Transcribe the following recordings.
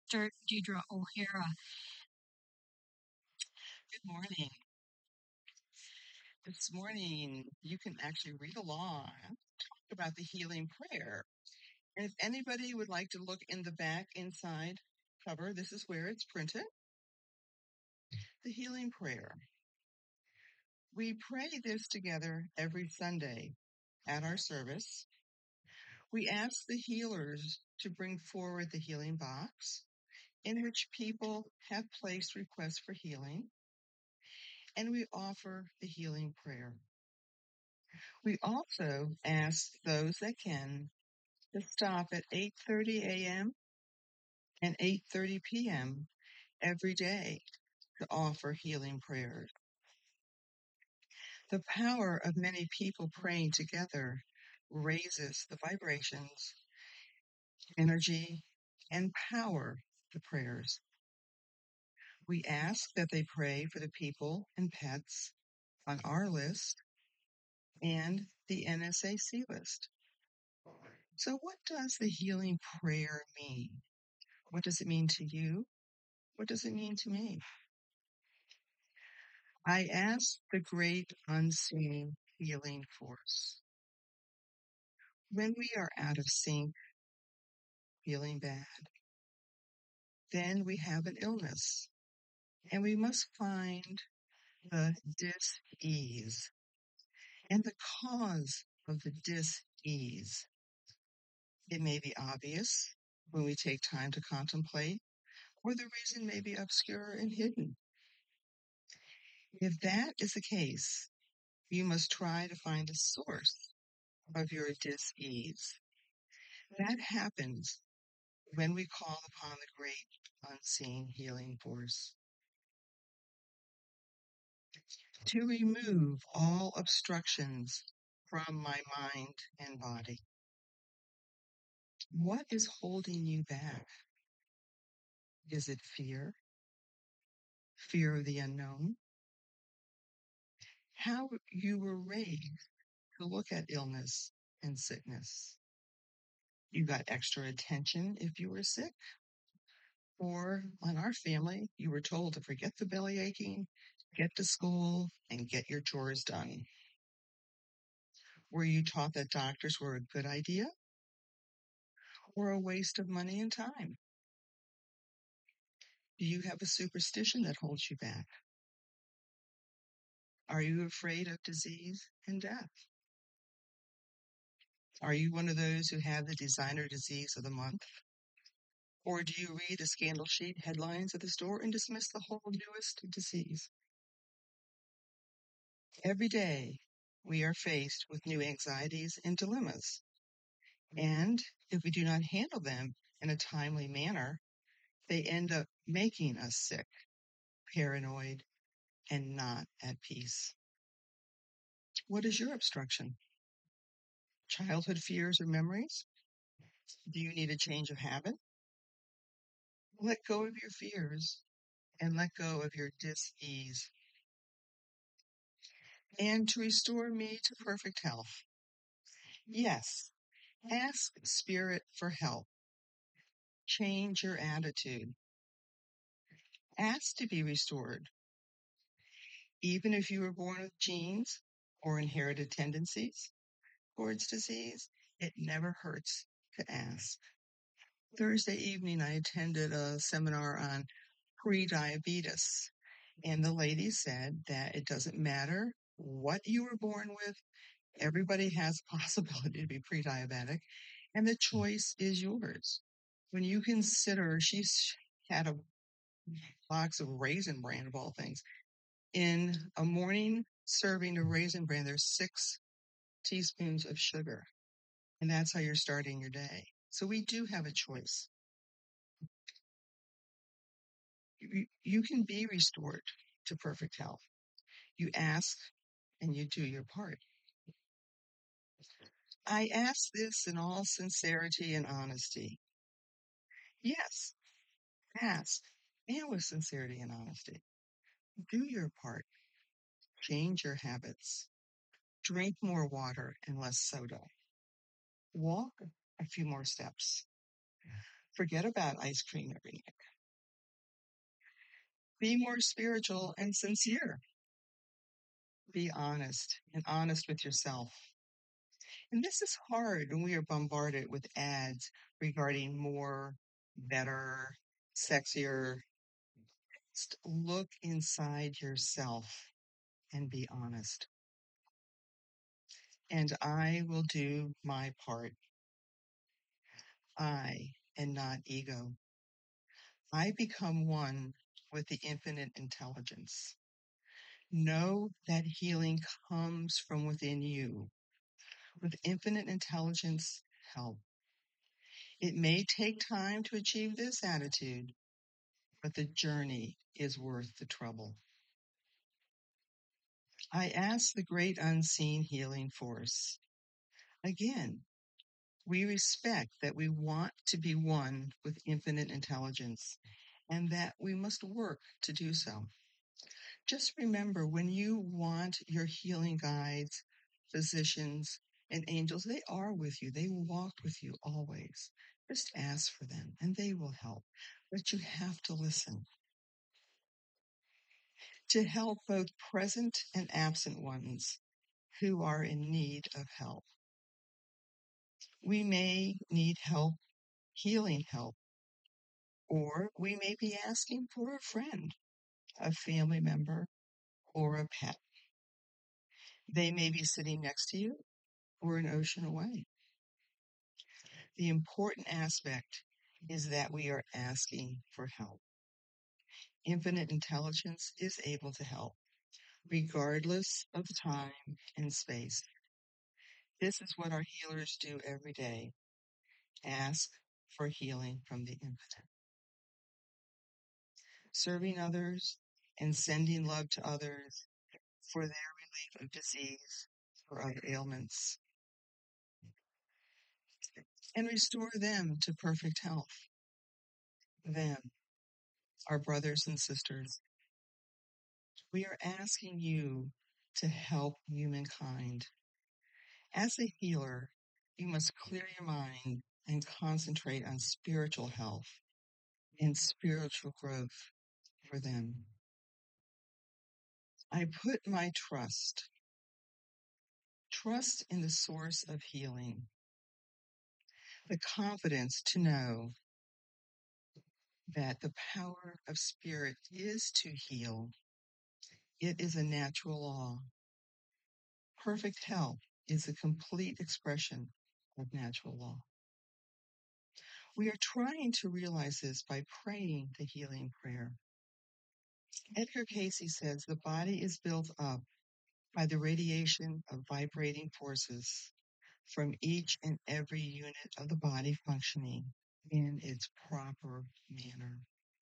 Dr. Deidre O'Hara. Good morning. This morning, you can actually read along, talk about the healing prayer. And if anybody would like to look in the back inside cover, this is where it's printed. The healing prayer. We pray this together every Sunday at our service. We ask the healers to bring forward the healing box in which people have placed requests for healing, and we offer the healing prayer. We also ask those that can to stop at 8:30 a.m. and 8:30 p.m. every day to offer healing prayers. The power of many people praying together raises the vibrations, energy, and power the prayers. We ask that they pray for the people and pets on our list and the NSAC list. So what does the healing prayer mean? What does it mean to you? What does it mean to me? I ask the great unseen healing force. When we are out of sync, feeling bad, then we have an illness and we must find the dis-ease and the cause of the dis-ease. It may be obvious when we take time to contemplate, or the reason may be obscure and hidden. If that is the case, you must try to find the source of your dis-ease. That happens when we call upon the great unseen healing force to remove all obstructions from my mind and body. What is holding you back? Is it fear? Fear of the unknown? How you were raised to look at illness and sickness? You got extra attention if you were sick? Or in our family, you were told to forget the belly aching, get to school, and get your chores done. Were you taught that doctors were a good idea or a waste of money and time? Do you have a superstition that holds you back? Are you afraid of disease and death? Are you one of those who have the designer disease of the month? Or do you read the scandal sheet headlines at the store and dismiss the whole newest disease? Every day, we are faced with new anxieties and dilemmas. And if we do not handle them in a timely manner, they end up making us sick, paranoid, and not at peace. What is your obstruction? Childhood fears or memories? Do you need a change of habit? Let go of your fears and let go of your dis-ease. And to restore me to perfect health. Yes, ask Spirit for help. Change your attitude. Ask to be restored. Even if you were born with genes or inherited tendencies towards disease, it never hurts to ask. Thursday evening, I attended a seminar on pre-diabetes, and the lady said that it doesn't matter what you were born with. Everybody has a possibility to be pre-diabetic, and the choice is yours. When you consider, she's had a box of Raisin Bran of all things. In a morning serving of Raisin Bran, there's 6 teaspoons of sugar, and that's how you're starting your day. So we do have a choice. You can be restored to perfect health. You ask and you do your part. I ask this in all sincerity and honesty. Yes, ask, and with sincerity and honesty. Do your part. Change your habits. Drink more water and less soda. Walk a few more steps. Forget about ice cream every night. Be more spiritual and sincere. Be honest and honest with yourself. And this is hard when we are bombarded with ads regarding more, better, sexier. Just look inside yourself and be honest. And I will do my part. I and not ego. I become one with the infinite intelligence. Know that healing comes from within you. With infinite intelligence, help. It may take time to achieve this attitude, but the journey is worth the trouble. I ask the great unseen healing force. Again, we respect that we want to be one with infinite intelligence and that we must work to do so. Just remember, when you want your healing guides, physicians, and angels, they are with you. They walk with you always. Just ask for them and they will help. But you have to listen to help both present and absent ones who are in need of help. We may need help, healing help, or we may be asking for a friend, a family member, or a pet. They may be sitting next to you or an ocean away. The important aspect is that we are asking for help. Infinite intelligence is able to help, regardless of time and space. This is what our healers do every day. Ask for healing from the infinite. Serving others and sending love to others for their relief of disease or other ailments, and restore them to perfect health. Them, our brothers and sisters, we are asking you to help humankind. As a healer, you must clear your mind and concentrate on spiritual health and spiritual growth for them. I put my trust in the source of healing, the confidence to know that the power of spirit is to heal. It is a natural law. Perfect health is a complete expression of natural law. We are trying to realize this by praying the healing prayer. Edgar Cayce says the body is built up by the radiation of vibrating forces from each and every unit of the body functioning in its proper manner,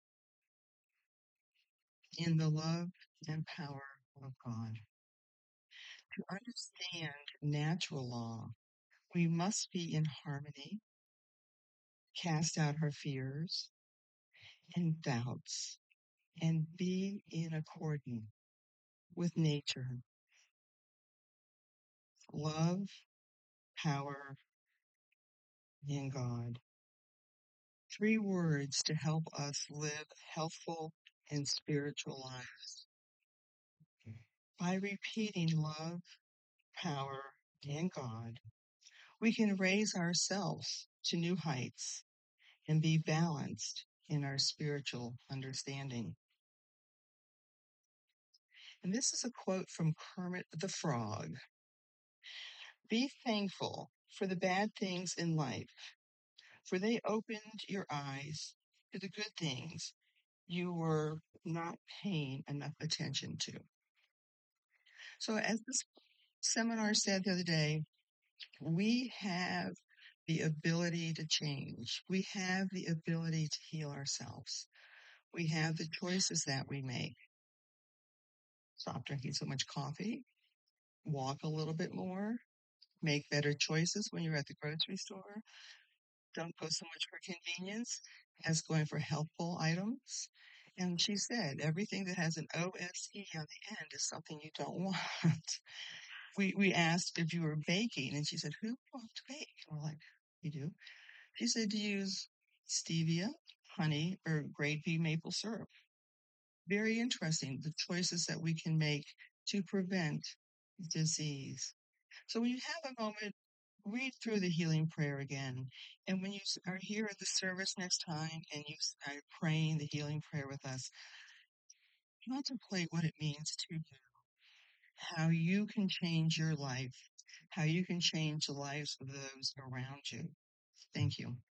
in the love and power of God. To understand natural law, we must be in harmony, cast out our fears and doubts, and be in accordance with nature. Love, power, and God. 3 words to help us live healthful and spiritual lives. By repeating love, power, and God, we can raise ourselves to new heights and be balanced in our spiritual understanding. And this is a quote from Kermit the Frog. Be thankful for the bad things in life, for they opened your eyes to the good things you were not paying enough attention to. So as this seminar said the other day, we have the ability to change. We have the ability to heal ourselves. We have the choices that we make. Stop drinking so much coffee, walk a little bit more, make better choices when you're at the grocery store. Don't go so much for convenience as going for healthful items. And she said, everything that has an OSE on the end is something you don't want. We asked if you were baking, and she said, who wants to bake? And we're like, you do? She said to use stevia, honey, or grade B maple syrup. Very interesting, the choices that we can make to prevent disease. So when you have a moment, read through the healing prayer again. And when you are here at the service next time and you are praying the healing prayer with us, contemplate what it means to you, how you can change your life, how you can change the lives of those around you. Thank you.